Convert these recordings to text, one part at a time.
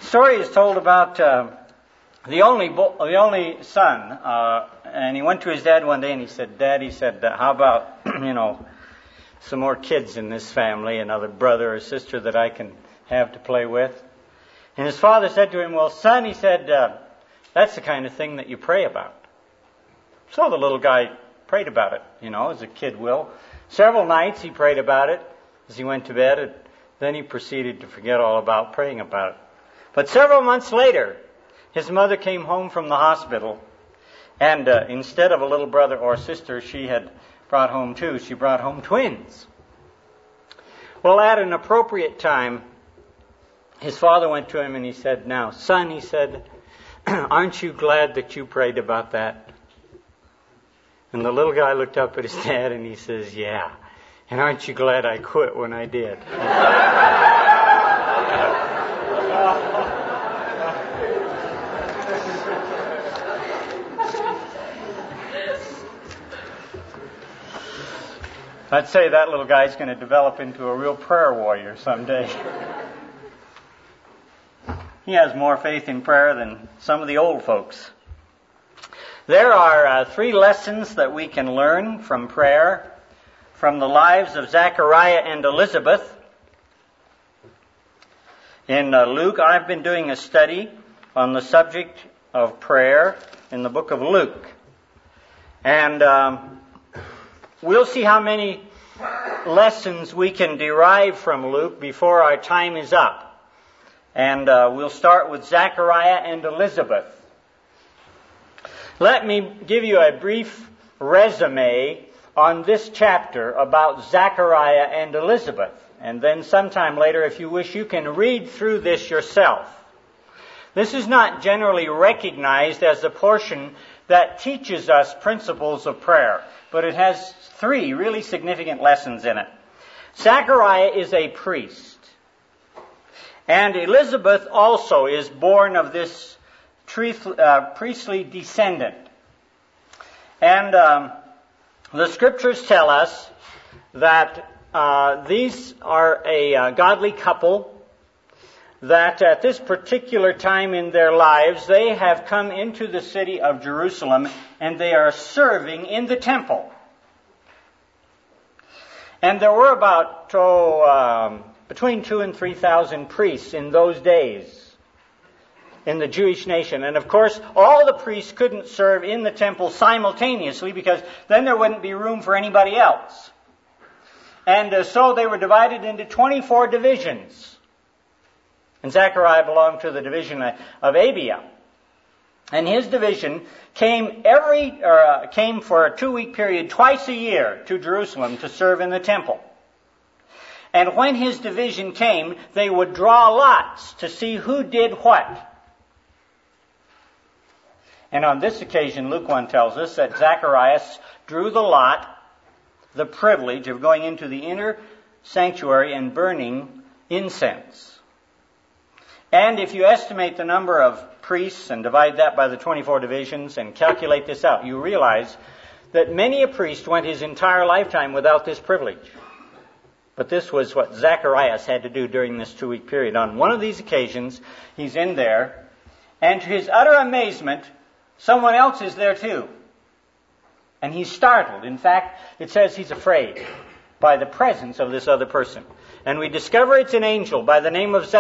Story is told about the only son, and he went to his dad one day and he said, "Dad," he said, "how about some more kids in this family, another brother or sister that I can have to play with?" And his father said to him, "Well, son," he said, "that's the kind of thing that you pray about." So the little guy prayed about it, as a kid will. Several nights he prayed about it as he went to bed, and then he proceeded to forget all about praying about it. But several months later, his mother came home from the hospital, and instead of a little brother or sister she had brought home two, she brought home twins. Well, at an appropriate time, his father went to him and he said, "Now, son," he said, "aren't you glad that you prayed about that?" And the little guy looked up at his dad and he says, "Yeah. And aren't you glad I quit when I did?" I'd say that little guy's going to develop into a real prayer warrior someday. He has more faith in prayer than some of the old folks. There are 3 lessons that we can learn from prayer, from the lives of Zachariah and Elizabeth. In Luke, I've been doing a study on the subject of prayer in the book of Luke. And we'll see how many lessons we can derive from Luke before our time is up. And we'll start with Zachariah and Elizabeth. Let me give you a brief resume on this chapter about Zachariah and Elizabeth. And then sometime later, if you wish, you can read through this yourself. This is not generally recognized as a portion that teaches us principles of prayer, but it has 3 really significant lessons in it. Zachariah is a priest, and Elizabeth also is born of this priestly descendant. And the scriptures tell us that these are a godly couple, that at this particular time in their lives they have come into the city of Jerusalem and they are serving in the temple. And there were about between 2,000 and 3,000 priests in those days in the Jewish nation. And of course, all the priests couldn't serve in the temple simultaneously because then there wouldn't be room for anybody else. And so they were divided into 24 divisions. And Zechariah belonged to the division of Abia. And his division came for a 2-week period twice a year to Jerusalem to serve in the temple. And when his division came, they would draw lots to see who did what. And on this occasion, Luke 1 tells us that Zacharias drew the lot, the privilege of going into the inner sanctuary and burning incense. And if you estimate the number of priests and divide that by the 24 divisions and calculate this out, you realize that many a priest went his entire lifetime without this privilege. But this was what Zacharias had to do during this 2-week period. On one of these occasions, he's in there, and to his utter amazement, someone else is there too. And he's startled. In fact, it says he's afraid by the presence of this other person. And we discover it's an angel by the name of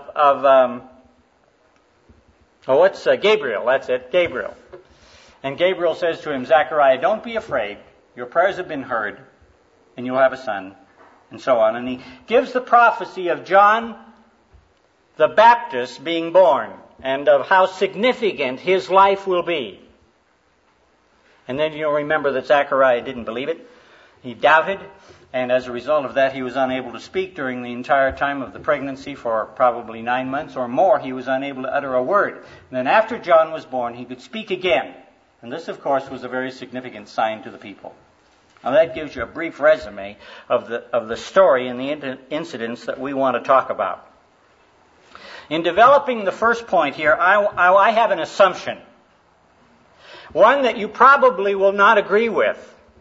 Gabriel. That's it, Gabriel. And Gabriel says to him, "Zechariah, don't be afraid. Your prayers have been heard, and you'll have a son," and so on. And he gives the prophecy of John the Baptist being born and of how significant his life will be. And then you'll remember that Zechariah didn't believe it. He doubted. And as a result of that, he was unable to speak during the entire time of the pregnancy for probably 9 months or more. He was unable to utter a word. And then after John was born, he could speak again. And this, of course, was a very significant sign to the people. Now that gives you a brief resume of the story and the incidents that we want to talk about. In developing the first point here, I have an assumption. One that you probably will not agree with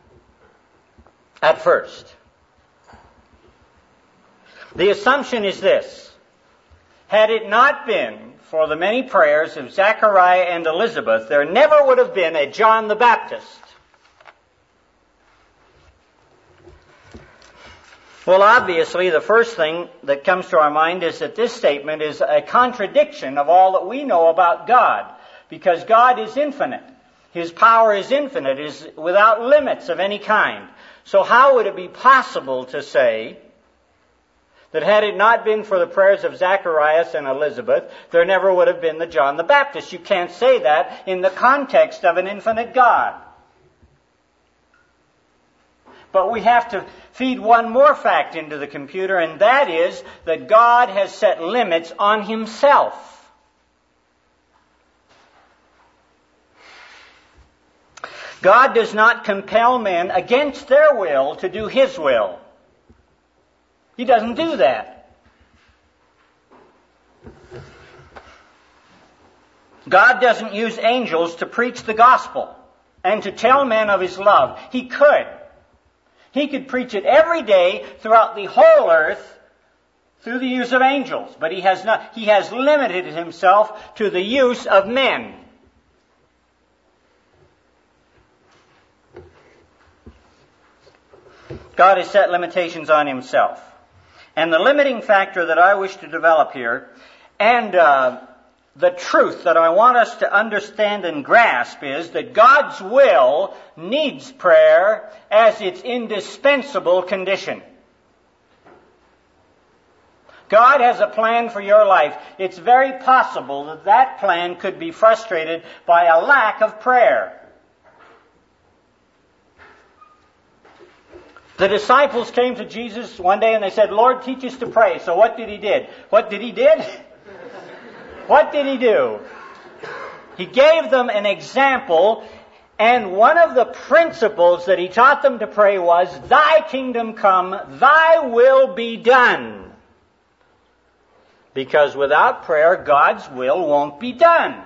at first. The assumption is this: Had it not been for the many prayers of Zechariah and Elizabeth, there never would have been a John the Baptist. Well, obviously, the first thing that comes to our mind is that this statement is a contradiction of all that we know about God, because God is infinite. His power is infinite, is without limits of any kind. So how would it be possible to say that had it not been for the prayers of Zacharias and Elizabeth, there never would have been the John the Baptist? You can't say that in the context of an infinite God. But we have to feed one more fact into the computer, and that is that God has set limits on Himself. God does not compel men against their will to do His will. He doesn't do that. God doesn't use angels to preach the gospel and to tell men of His love. He could. He could preach it every day throughout the whole earth through the use of angels, but He has not. He has limited Himself to the use of men. God has set limitations on Himself. And the limiting factor that I wish to develop here, and the truth that I want us to understand and grasp, is that God's will needs prayer as its indispensable condition. God has a plan for your life. It's very possible that that plan could be frustrated by a lack of prayer. The disciples came to Jesus one day and they said, "Lord, teach us to pray." So what did He do? What did He do? He gave them an example, and one of the principles that He taught them to pray was, "Thy kingdom come, Thy will be done." Because without prayer, God's will won't be done.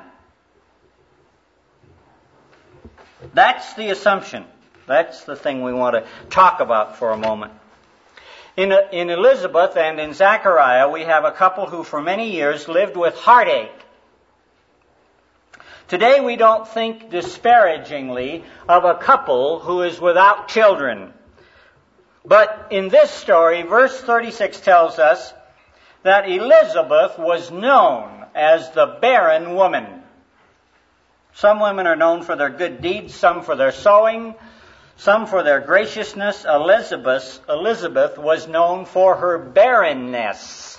That's the assumption. That's the thing we want to talk about for a moment. In Elizabeth and in Zechariah, we have a couple who for many years lived with heartache. Today we don't think disparagingly of a couple who is without children. But in this story, verse 36 tells us that Elizabeth was known as the barren woman. Some women are known for their good deeds, some for their sewing, some for their graciousness. Elizabeth was known for her barrenness.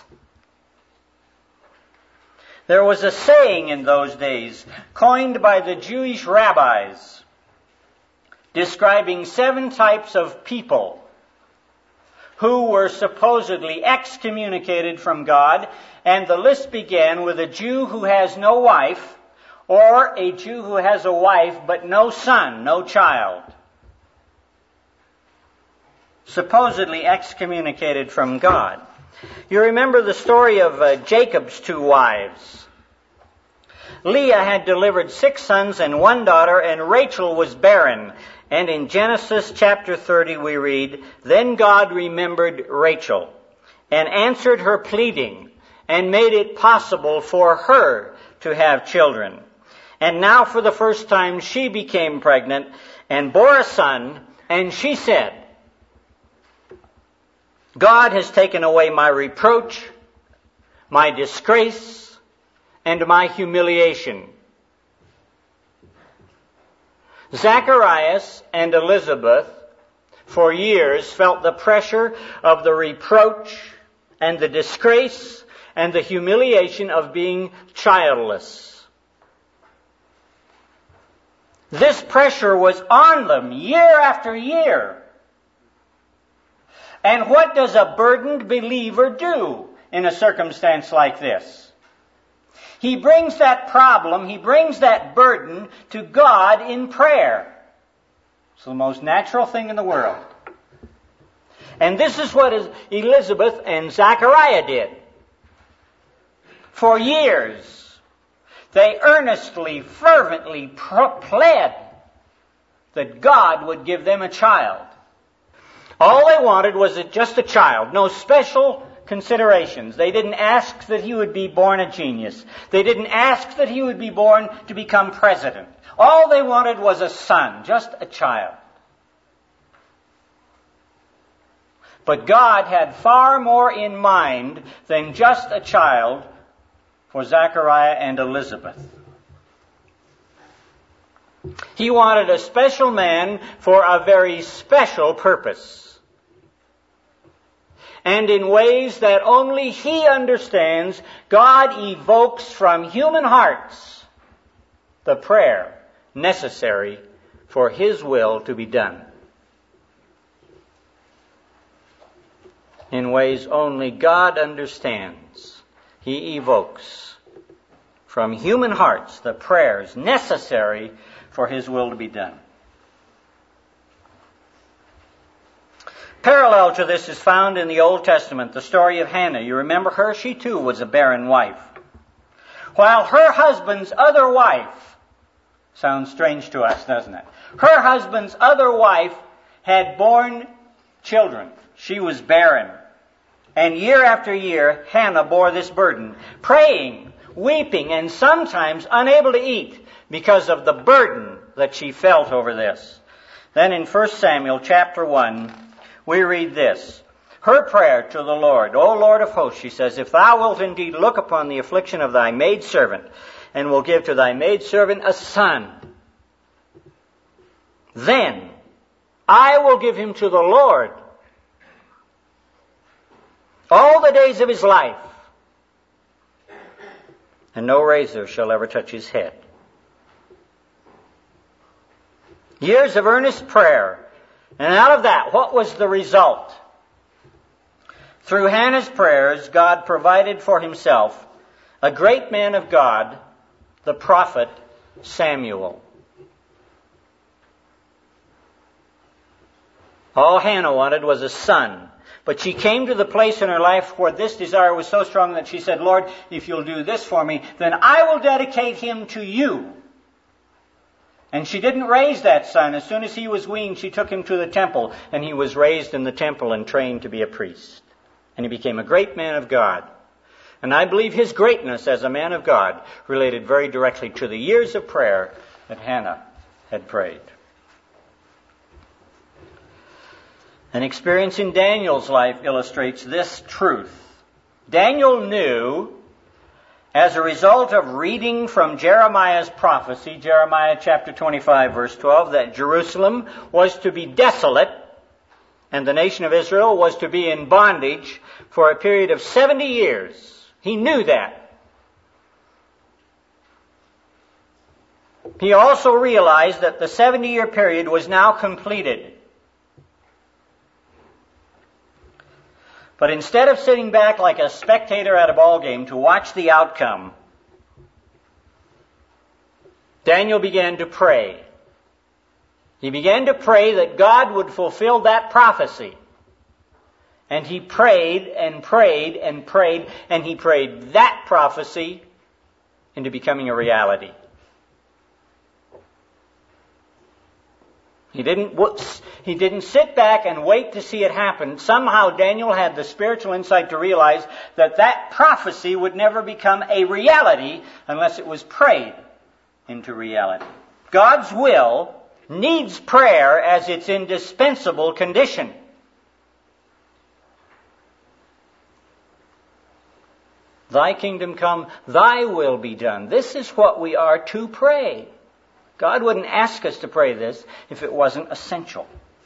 There was a saying in those days, coined by the Jewish rabbis, describing 7 types of people who were supposedly excommunicated from God, and the list began with a Jew who has no wife, or a Jew who has a wife but no son, no child. Supposedly excommunicated from God. You remember the story of Jacob's 2 wives. Leah had delivered 6 sons and 1 daughter, and Rachel was barren. And in Genesis chapter 30 we read, "Then God remembered Rachel and answered her pleading and made it possible for her to have children. And now for the first time she became pregnant and bore a son, and she said, 'God has taken away my reproach, my disgrace, and my humiliation.'" Zacharias and Elizabeth, for years, felt the pressure of the reproach and the disgrace and the humiliation of being childless. This pressure was on them year after year. And what does a burdened believer do in a circumstance like this? He brings that problem, he brings that burden to God in prayer. It's the most natural thing in the world. And this is what Elizabeth and Zachariah did. For years, they earnestly, fervently pled that God would give them a child. All they wanted was just a child. No special considerations. They didn't ask that he would be born a genius. They didn't ask that he would be born to become president. All they wanted was a son, just a child. But God had far more in mind than just a child for Zechariah and Elizabeth. He wanted a special man for a very special purpose. And in ways that only He understands, God evokes from human hearts the prayer necessary for His will to be done. In ways only God understands, He evokes from human hearts the prayers necessary for His will to be done. Parallel to this is found in the Old Testament, the story of Hannah. You remember her? She too was a barren wife. While her husband's other wife, sounds strange to us, doesn't it? Her husband's other wife had borne children. She was barren. And year after year, Hannah bore this burden, praying, weeping, and sometimes unable to eat because of the burden that she felt over this. Then in 1 Samuel chapter 1, we read this. Her prayer to the Lord, O Lord of hosts, she says, if thou wilt indeed look upon the affliction of thy maidservant, and will give to thy maidservant a son, then I will give him to the Lord all the days of his life, and no razor shall ever touch his head. Years of earnest prayer. And out of that, what was the result? Through Hannah's prayers, God provided for Himself a great man of God, the prophet Samuel. All Hannah wanted was a son. But she came to the place in her life where this desire was so strong that she said, Lord, if you'll do this for me, then I will dedicate him to you. And she didn't raise that son. As soon as he was weaned, she took him to the temple, and he was raised in the temple and trained to be a priest. And he became a great man of God. And I believe his greatness as a man of God related very directly to the years of prayer that Hannah had prayed. An experience in Daniel's life illustrates this truth. Daniel knew, as a result of reading from Jeremiah's prophecy, Jeremiah chapter 25, verse 12, that Jerusalem was to be desolate and the nation of Israel was to be in bondage for a period of 70 years. He knew that. He also realized that the 70-year period was now completed. But instead of sitting back like a spectator at a ball game to watch the outcome, Daniel began to pray. He began to pray that God would fulfill that prophecy. And he prayed and prayed and prayed, and he prayed that prophecy into becoming a reality. He didn't sit back and wait to see it happen. Somehow Daniel had the spiritual insight to realize that that prophecy would never become a reality unless it was prayed into reality. God's will needs prayer as its indispensable condition. Thy kingdom come, thy will be done. This is what we are to pray. God wouldn't ask us to pray this if it wasn't essential.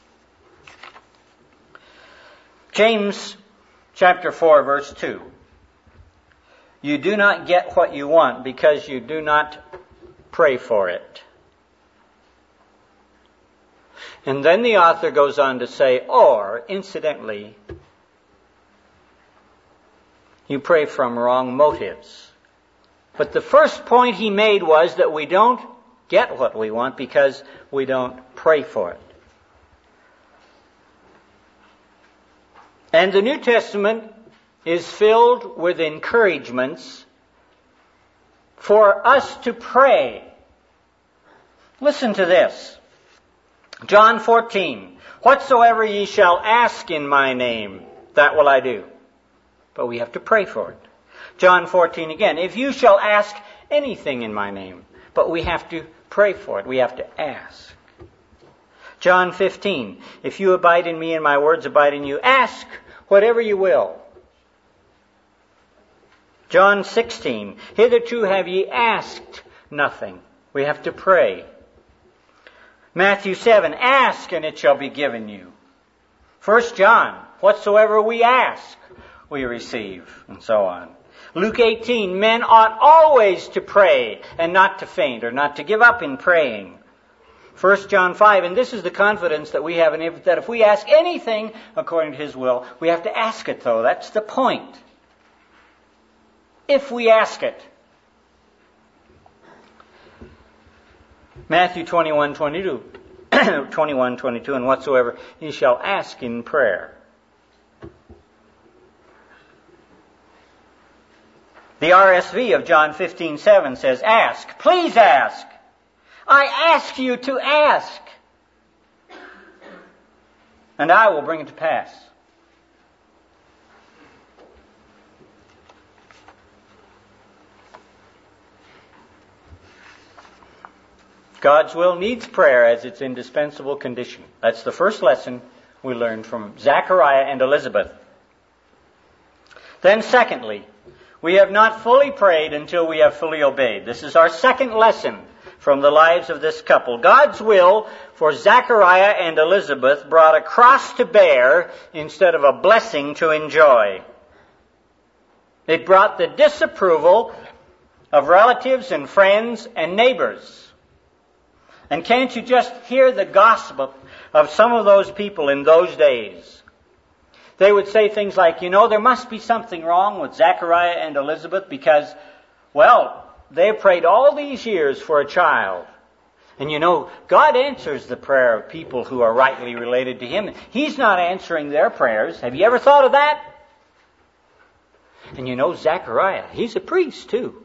James chapter 4, verse 2. You do not get what you want because you do not pray for it. And then the author goes on to say, or, incidentally, you pray from wrong motives. But the first point he made was that we don't get what we want because we don't pray for it. And the New Testament is filled with encouragements for us to pray. Listen to this. John 14. Whatsoever ye shall ask in my name, that will I do. but we have to pray for it. John 14 again, if you shall ask anything in my name, but we have to pray for it. We have to ask. John 15, if you abide in me and my words abide in you, ask whatever you will. John 16, hitherto have ye asked nothing. We have to pray. Matthew 7, ask and it shall be given you. 1 John, whatsoever we ask, we receive, and so on. Luke 18, men ought always to pray and not to faint or not to give up in praying. 1 John 5, and this is the confidence that we have in him, that if we ask anything according to his will, we have to ask it though. That's the point. If we ask it. Matthew 21:22, 21:22, and whatsoever ye shall ask in prayer. The RSV of John 15:7 says, ask, please ask. I ask you to ask, and I will bring it to pass. God's will needs prayer as its indispensable condition. That's the first lesson we learned from Zechariah and Elizabeth. Then secondly, we have not fully prayed until we have fully obeyed. This is our second lesson from the lives of this couple. God's will for Zechariah and Elizabeth brought a cross to bear instead of a blessing to enjoy. It brought the disapproval of relatives and friends and neighbors. And can't you just hear the gossip of some of those people in those days? They would say things like, there must be something wrong with Zechariah and Elizabeth because, they prayed all these years for a child. And God answers the prayer of people who are rightly related to Him. He's not answering their prayers. Have you ever thought of that? And Zechariah, he's a priest too.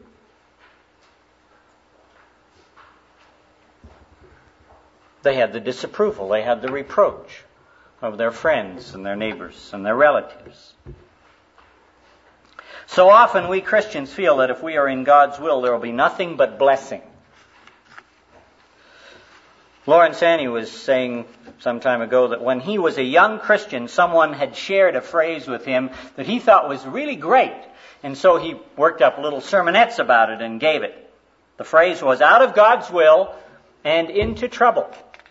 They had the disapproval, they had the reproach of their friends and their neighbors and their relatives. So often we Christians feel that if we are in God's will, there will be nothing but blessing. Lawrence Annie was saying some time ago that when he was a young Christian, someone had shared a phrase with him that he thought was really great. And so he worked up little sermonettes about it and gave it. The phrase was, out of God's will and into trouble.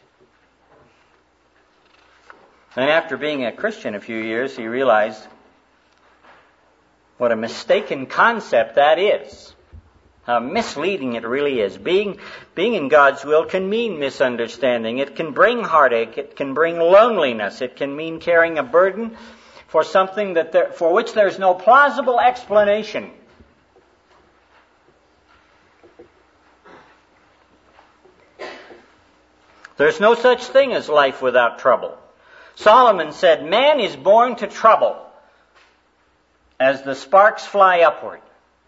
And after being a Christian a few years, he realized what a mistaken concept that is. How misleading it really is. Being in God's will can mean misunderstanding. It can bring heartache. It can bring loneliness. It can mean carrying a burden for something for which there's no plausible explanation. There's no such thing as life without trouble. Solomon said, man is born to trouble as the sparks fly upward.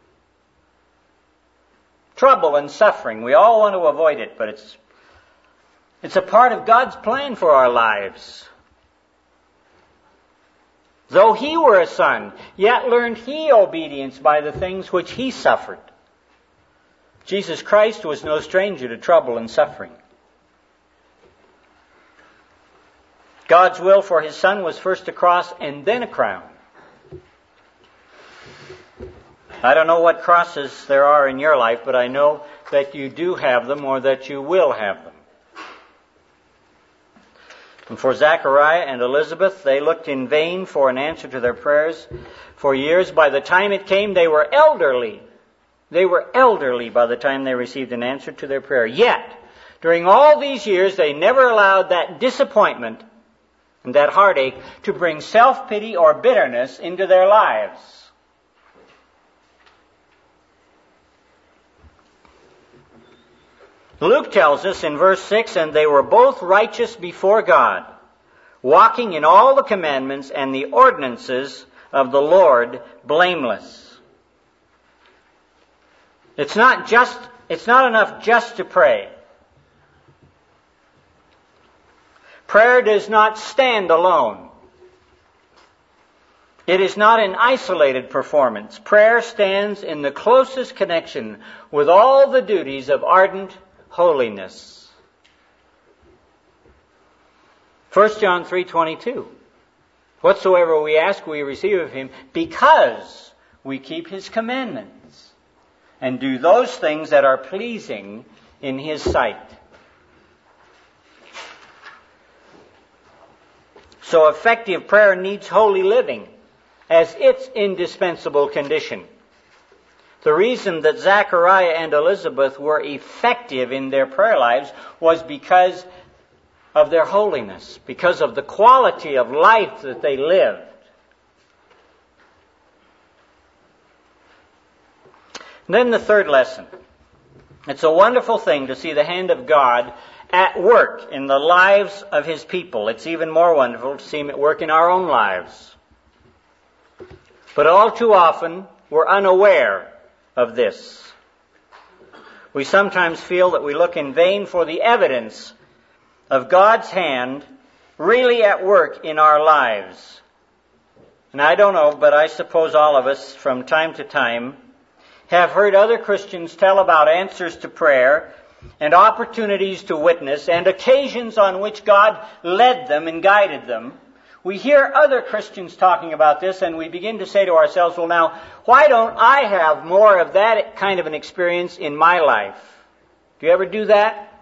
Trouble and suffering, we all want to avoid it, but it's a part of God's plan for our lives. Though he were a son, yet learned he obedience by the things which he suffered. Jesus Christ was no stranger to trouble and suffering. God's will for his son was first a cross and then a crown. I don't know what crosses there are in your life, but I know that you do have them or that you will have them. And for Zechariah and Elizabeth, they looked in vain for an answer to their prayers for years. By the time it came, they were elderly. They were elderly by the time they received an answer to their prayer. Yet, during all these years, they never allowed that disappointment and that heartache to bring self-pity or bitterness into their lives. Luke tells us in verse 6, and they were both righteous before God, walking in all the commandments and the ordinances of the Lord blameless. It's not enough just to pray. Prayer does not stand alone. It is not an isolated performance. Prayer stands in the closest connection with all the duties of ardent holiness. 1 John 3:22. Whatsoever we ask, we receive of him, because we keep his commandments and do those things that are pleasing in his sight. So effective prayer needs holy living as its indispensable condition. The reason that Zachariah and Elizabeth were effective in their prayer lives was because of their holiness, because of the quality of life that they lived. And then the third lesson. It's a wonderful thing to see the hand of God at work in the lives of his people. It's even more wonderful to see him at work in our own lives. But all too often, we're unaware of this. We sometimes feel that we look in vain for the evidence of God's hand really at work in our lives. And I don't know, but I suppose all of us from time to time have heard other Christians tell about answers to prayer and opportunities to witness and occasions on which God led them and guided them. We hear other Christians talking about this, and we begin to say to ourselves, well, now, why don't I have more of that kind of an experience in my life? Do you ever do that?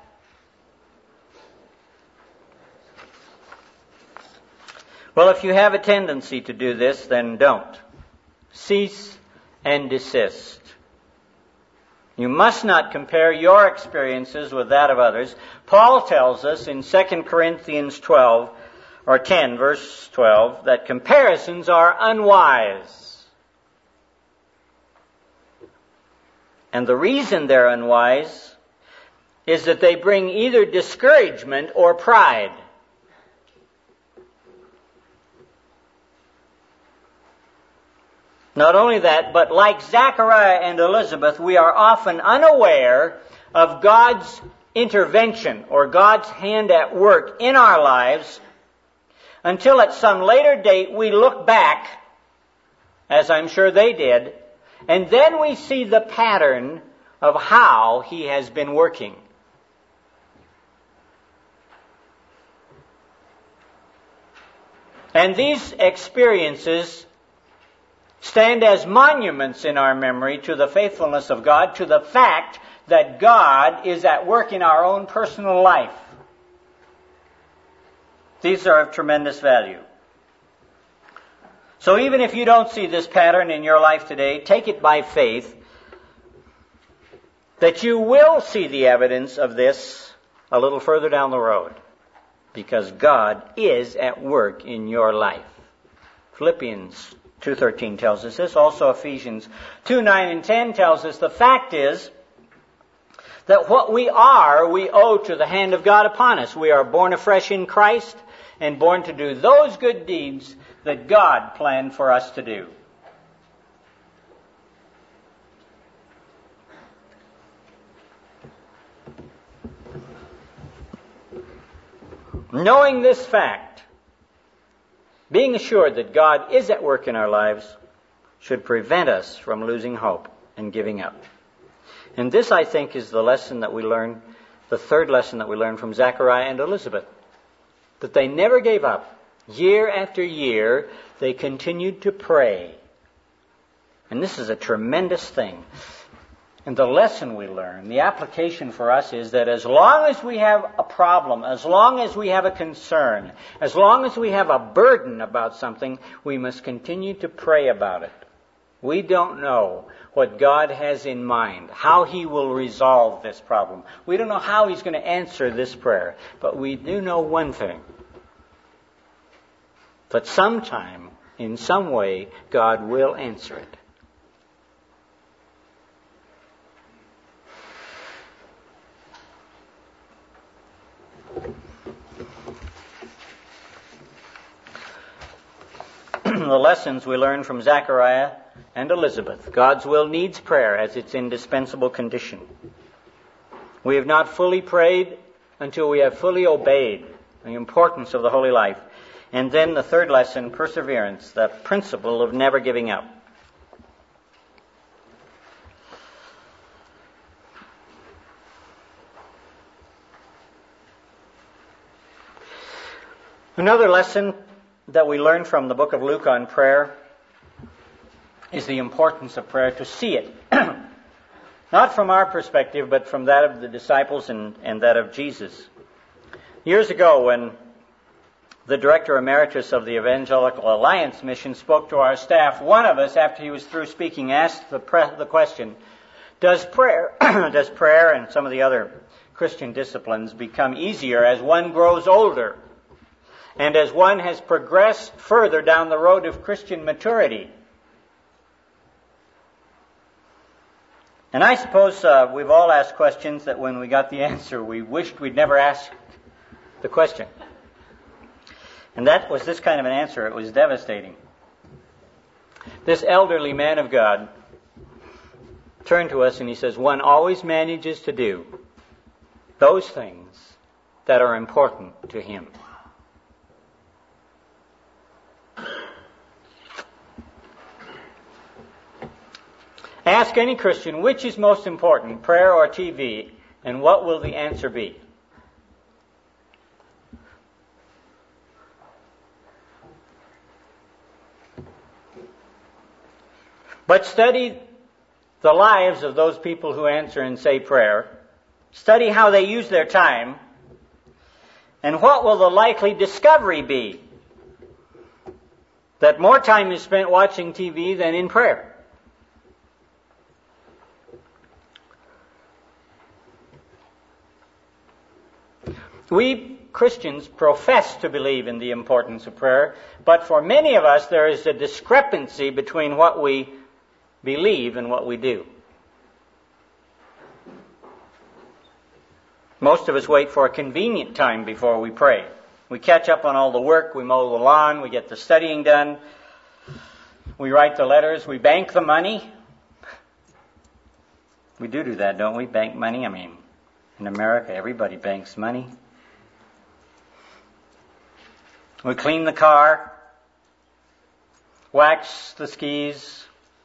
Well, if you have a tendency to do this, then don't. Cease and desist. You must not compare your experiences with that of others. Paul tells us in 2 Corinthians 10, verse 12, that comparisons are unwise. And the reason they're unwise is that they bring either discouragement or pride. Not only that, but like Zachariah and Elizabeth, we are often unaware of God's intervention or God's hand at work in our lives until at some later date we look back, as I'm sure they did, and then we see the pattern of how he has been working. And these experiences stand as monuments in our memory to the faithfulness of God, to the fact that God is at work in our own personal life. These are of tremendous value. So even if you don't see this pattern in your life today, take it by faith that you will see the evidence of this a little further down the road, because God is at work in your life. Philippians 2:13 tells us this. Also Ephesians 2:9 and 10 tells us the fact is that what we are, we owe to the hand of God upon us. We are born afresh in Christ and born to do those good deeds that God planned for us to do. Knowing this fact, being assured that God is at work in our lives, should prevent us from losing hope and giving up. And this, I think, is the lesson that we learn, the third lesson that we learn from Zachariah and Elizabeth. That they never gave up. Year after year, they continued to pray. And this is a tremendous thing. And the lesson we learn, the application for us is that as long as we have a problem, as long as we have a concern, as long as we have a burden about something, we must continue to pray about it. We don't know what God has in mind, how he will resolve this problem. We don't know how he's going to answer this prayer, but we do know one thing. That sometime, in some way, God will answer it. The lessons we learn from Zachariah and Elizabeth. God's will needs prayer as its indispensable condition. We have not fully prayed until we have fully obeyed the importance of the holy life. And then the third lesson, perseverance, the principle of never giving up. Another lesson that we learn from the book of Luke on prayer is the importance of prayer, to see it. Not from our perspective, but from that of the disciples and that of Jesus. Years ago, when the director emeritus of the Evangelical Alliance Mission spoke to our staff, one of us, after he was through speaking, asked the question, does prayer and some of the other Christian disciplines become easier as one grows older and as one has progressed further down the road of Christian maturity? And I suppose we've all asked questions that when we got the answer, we wished we'd never asked the question. And that was this kind of an answer. It was devastating. This elderly man of God turned to us and he says, one always manages to do those things that are important to him. Ask any Christian, which is most important, prayer or TV, and what will the answer be? But study the lives of those people who answer and say prayer. Study how they use their time. And what will the likely discovery be? That more time is spent watching TV than in prayer. We Christians profess to believe in the importance of prayer, but for many of us there is a discrepancy between what we believe and what we do. Most of us wait for a convenient time before we pray. We catch up on all the work, we mow the lawn, we get the studying done, we write the letters, we bank the money. We do that, don't we? Bank money. I mean, in America, everybody banks money. We clean the car, wax the skis.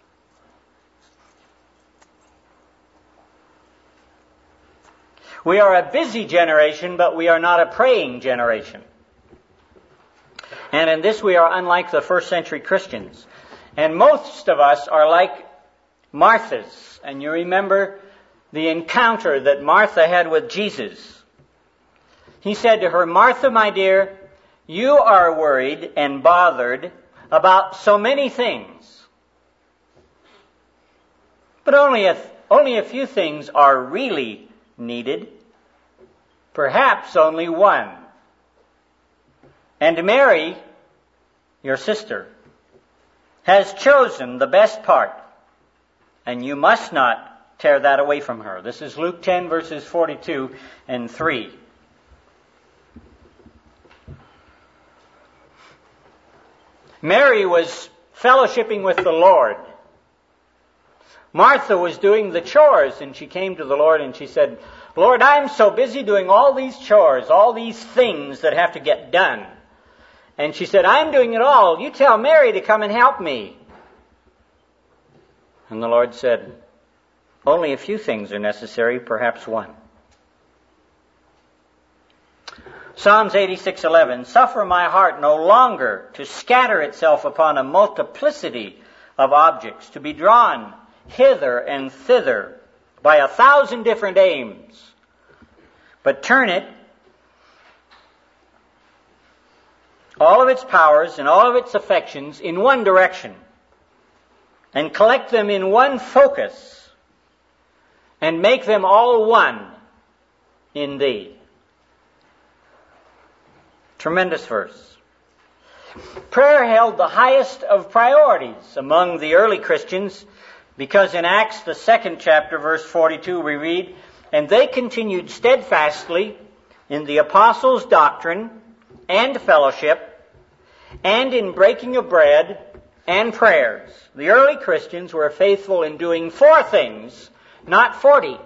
We are a busy generation, but we are not a praying generation. And in this we are unlike the first century Christians. And most of us are like Martha's. And you remember the encounter that Martha had with Jesus. He said to her, Martha, my dear, you are worried and bothered about so many things. But only a few things are really needed. Perhaps only one. And Mary, your sister, has chosen the best part. And you must not tear that away from her. This is Luke 10, verses 42 and 3. Mary was fellowshipping with the Lord. Martha was doing the chores, and she came to the Lord and she said, Lord, I'm so busy doing all these chores, all these things that have to get done. And she said, I'm doing it all. You tell Mary to come and help me. And the Lord said, only a few things are necessary, perhaps one. Psalms 86:11, suffer my heart no longer to scatter itself upon a multiplicity of objects, to be drawn hither and thither by 1,000 different aims, but turn it, all of its powers and all of its affections, in one direction, and collect them in one focus, and make them all one in Thee. Tremendous verse. Prayer held the highest of priorities among the early Christians, because in Acts, the 2nd chapter, verse 42, we read, and they continued steadfastly in the apostles' doctrine and fellowship, and in breaking of bread and prayers. The early Christians were faithful in doing 4 things, not 40.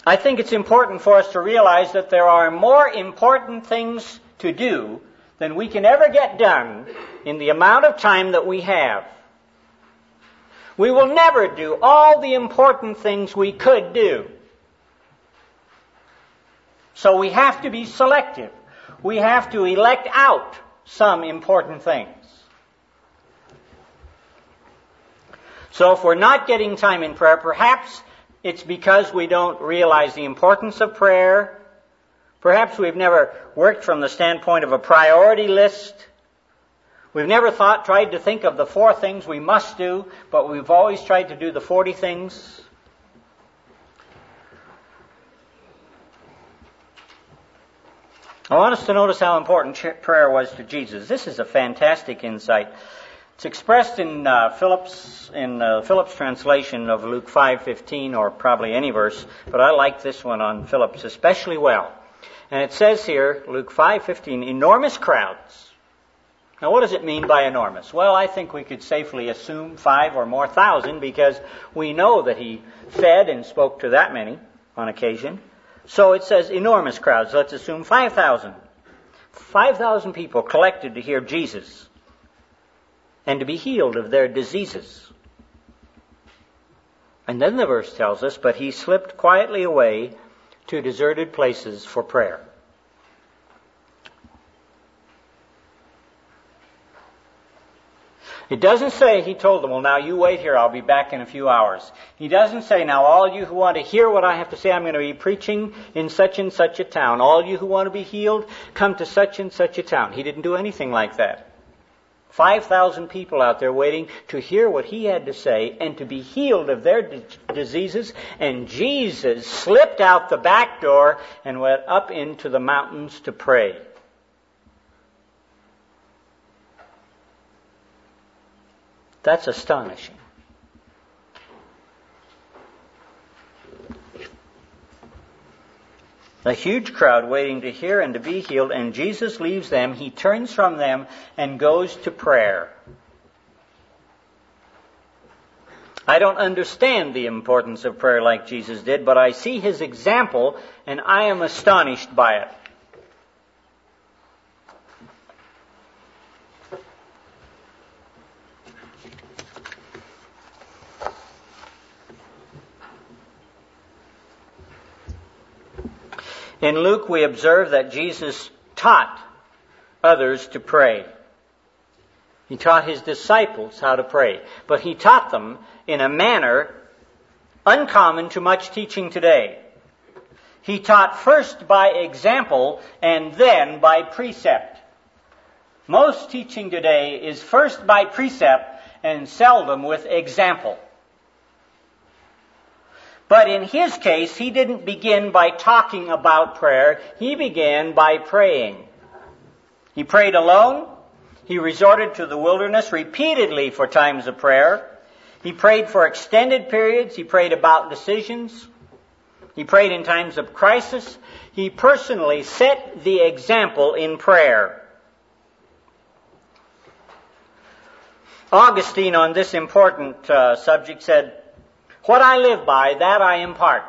I think it's important for us to realize that there are more important things to do than we can ever get done in the amount of time that we have. We will never do all the important things we could do. So we have to be selective. We have to elect out some important things. So if we're not getting time in prayer, perhaps it's because we don't realize the importance of prayer. Perhaps we've never worked from the standpoint of a priority list. We've never tried to think of the 4 things we must do, but we've always tried to do the 40 things. I want us to notice how important prayer was to Jesus. This is a fantastic insight. It's expressed in Phillips' translation of Luke 5:15, or probably any verse, but I like this one on Phillips especially well. And it says here, Luke 5:15, enormous crowds. Now what does it mean by enormous? Well, I think we could safely assume 5 or more thousand, because we know that he fed and spoke to that many on occasion. So it says enormous crowds. Let's assume 5,000. 5,000 people collected to hear Jesus and to be healed of their diseases. And then the verse tells us, but he slipped quietly away to deserted places for prayer. It doesn't say he told them, well, now you wait here, I'll be back in a few hours. He doesn't say, now all you who want to hear what I have to say, I'm going to be preaching in such and such a town. All you who want to be healed, come to such and such a town. He didn't do anything like that. 5,000 people out there waiting to hear what he had to say and to be healed of their diseases. And Jesus slipped out the back door and went up into the mountains to pray. That's astonishing. A huge crowd waiting to hear and to be healed, and Jesus leaves them. He turns from them and goes to prayer. I don't understand the importance of prayer like Jesus did, but I see his example, and I am astonished by it. In Luke, we observe that Jesus taught others to pray. He taught his disciples how to pray, but he taught them in a manner uncommon to much teaching today. He taught first by example and then by precept. Most teaching today is first by precept and seldom with example. But in his case, he didn't begin by talking about prayer. He began by praying. He prayed alone. He resorted to the wilderness repeatedly for times of prayer. He prayed for extended periods. He prayed about decisions. He prayed in times of crisis. He personally set the example in prayer. Augustine, on this important subject, said, "What I live by, that I impart."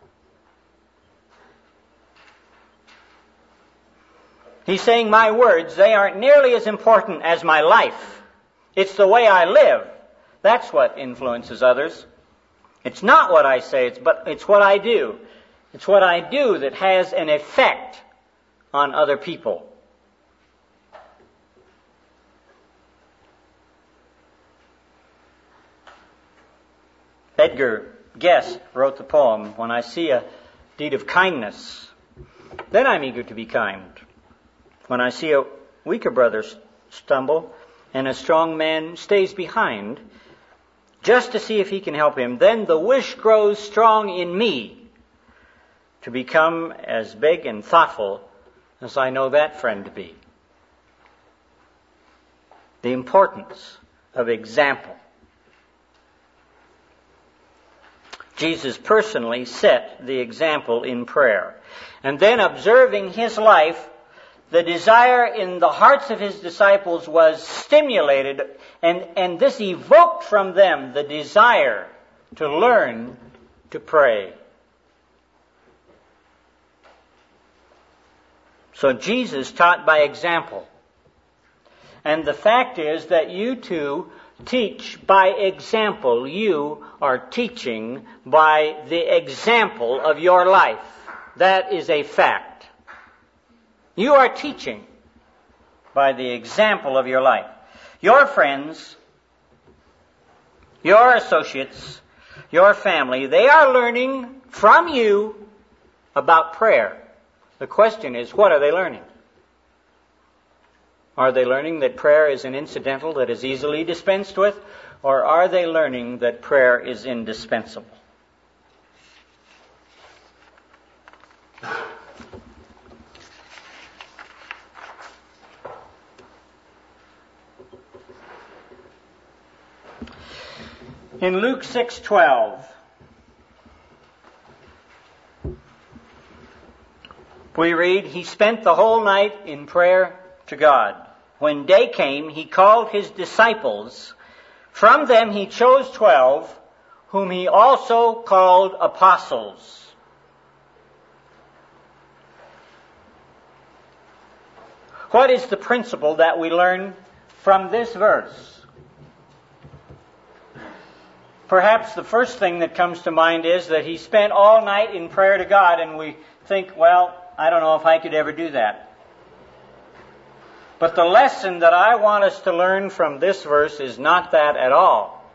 He's saying my words, they aren't nearly as important as my life. It's the way I live. That's what influences others. It's not what I say, but it's what I do. It's what I do that has an effect on other people. Edgar Guest wrote the poem, "When I see a deed of kindness, then I'm eager to be kind. When I see a weaker brother stumble and a strong man stays behind, just to see if he can help him, then the wish grows strong in me to become as big and thoughtful as I know that friend to be." The importance of example. Jesus personally set the example in prayer. And then, observing his life, the desire in the hearts of his disciples was stimulated, and this evoked from them the desire to learn to pray. So Jesus taught by example. And the fact is that you too teach by example. You are teaching by the example of your life. That is a fact. You are teaching by the example of your life. Your friends, your associates, your family, they are learning from you about prayer. The question is, what are they learning? Are they learning that prayer is an incidental that is easily dispensed with? Or are they learning that prayer is indispensable? In Luke 6:12, we read, he spent the whole night in prayer to God. When day came, he called his disciples. From them he chose 12, whom he also called apostles. What is the principle that we learn from this verse? Perhaps the first thing that comes to mind is that he spent all night in prayer to God, and we think, well, I don't know if I could ever do that. But the lesson that I want us to learn from this verse is not that at all.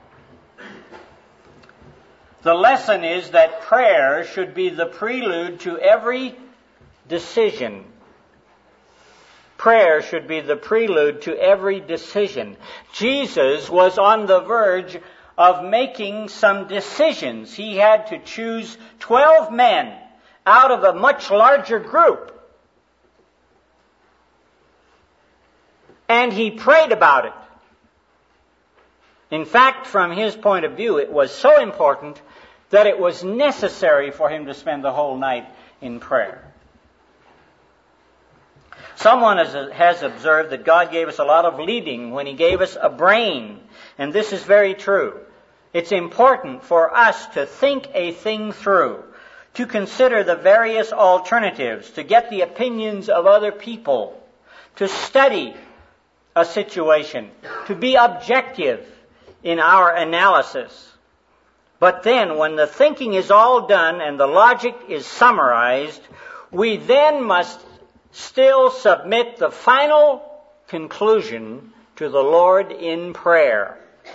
The lesson is that prayer should be the prelude to every decision. Prayer should be the prelude to every decision. Jesus was on the verge of making some decisions. He had to choose 12 men out of a much larger group. And he prayed about it. In fact, from his point of view, it was so important that it was necessary for him to spend the whole night in prayer. Someone has observed that God gave us a lot of leading when he gave us a brain. And this is very true. It's important for us to think a thing through, to consider the various alternatives, to get the opinions of other people, to study a situation, to be objective in our analysis. But then, when the thinking is all done and the logic is summarized, we then must still submit the final conclusion to the Lord in prayer.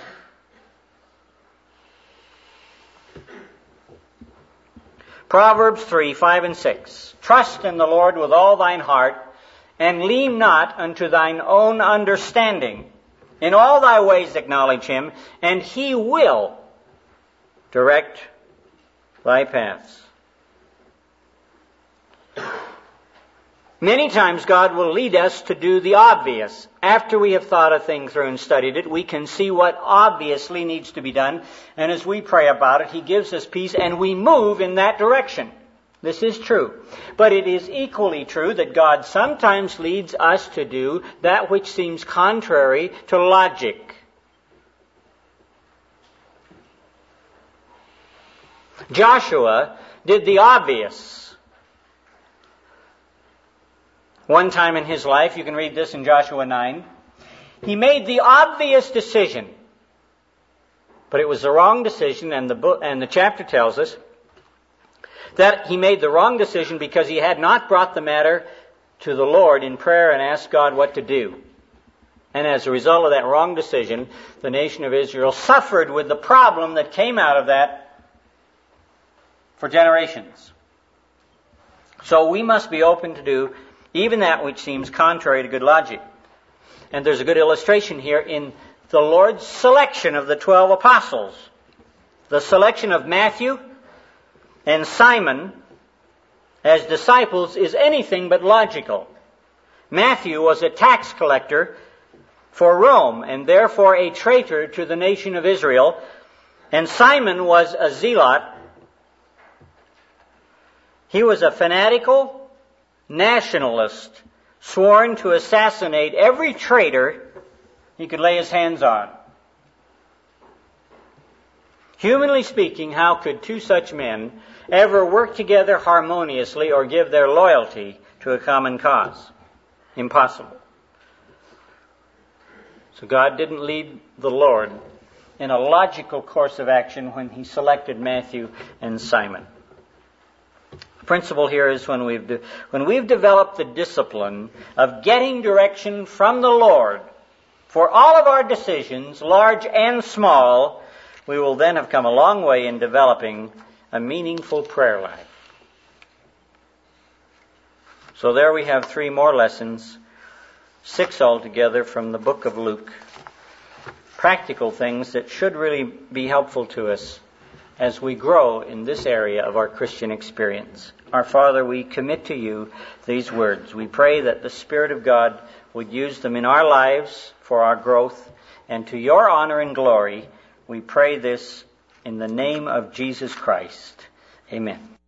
Proverbs 3:5 and 6. Trust in the Lord with all thine heart, and lean not unto thine own understanding. In all thy ways acknowledge him, and he will direct thy paths. Many times God will lead us to do the obvious. After we have thought a thing through and studied it, we can see what obviously needs to be done. And as we pray about it, he gives us peace and we move in that direction. This is true. But it is equally true that God sometimes leads us to do that which seems contrary to logic. Joshua did the obvious. One time in his life, you can read this in Joshua 9, he made the obvious decision, but it was the wrong decision, and the chapter tells us that he made the wrong decision because he had not brought the matter to the Lord in prayer and asked God what to do. And as a result of that wrong decision, the nation of Israel suffered with the problem that came out of that for generations. So we must be open to do even that which seems contrary to good logic. And there's a good illustration here in the Lord's selection of the 12 apostles. The selection of Matthew and Simon as disciples is anything but logical. Matthew was a tax collector for Rome and therefore a traitor to the nation of Israel. And Simon was a zealot. He was a fanatical nationalist, sworn to assassinate every traitor he could lay his hands on. Humanly speaking, how could two such men ever work together harmoniously or give their loyalty to a common cause. Impossible. So God didn't lead the Lord in a logical course of action when he selected Matthew and Simon. The principle here is when we've developed the discipline of getting direction from the Lord for all of our decisions, large and small, we will then have come a long way in developing a meaningful prayer life. So there we have 3 more lessons, 6 altogether from the book of Luke. Practical things that should really be helpful to us as we grow in this area of our Christian experience. Our Father, we commit to you these words. We pray that the Spirit of God would use them in our lives for our growth, and to your honor and glory, we pray this in the name of Jesus Christ. Amen.